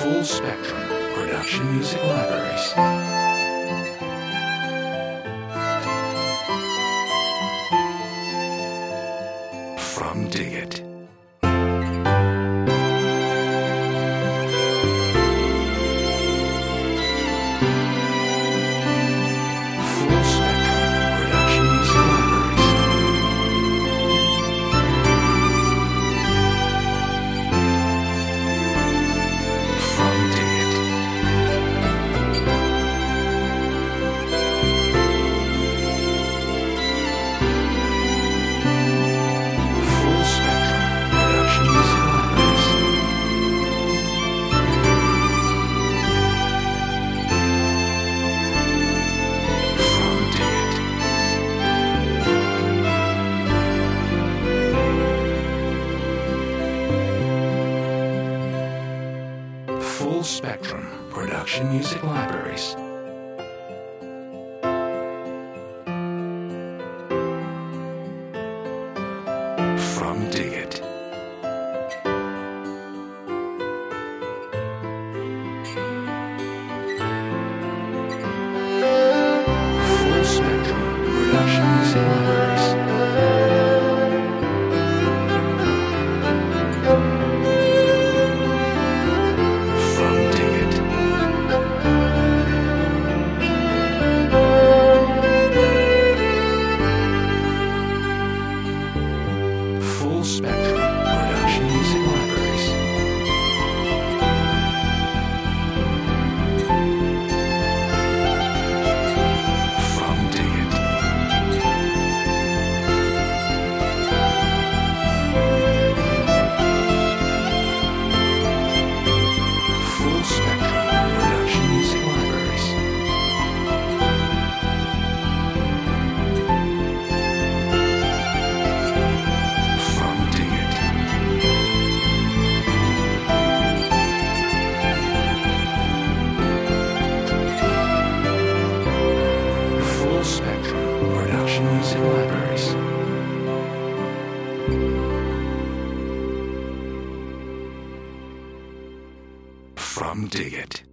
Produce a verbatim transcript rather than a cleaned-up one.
Full Spectrum Production Music Libraries. From Dig It. Full Spectrum Production Music Libraries. From Dig It. Full Spectrum Production Music Libraries. From Dig It. Full Spectrum Production Music Libraries. From Dig It. Full Spectrum Production Music Libraries. From Dig It. Full Spectrum Production Music Libraries. From Dig It. Full Spectrum Production Music Libraries. From Dig It. Full Spectrum Production Music Libraries. From Dig It.